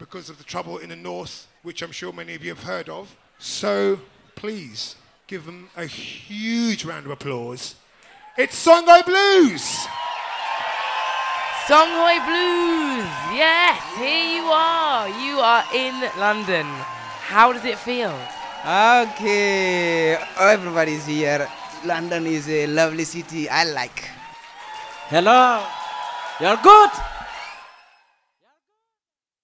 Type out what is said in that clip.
because of the trouble in the north, which I'm sure many of you have heard of. So please give them a huge round of applause. It's Songhai Blues! Songhai Blues! Yes, here you are. You are in London. How does it feel? Okay, everybody's here. London is a lovely city I like. Hello, you're good?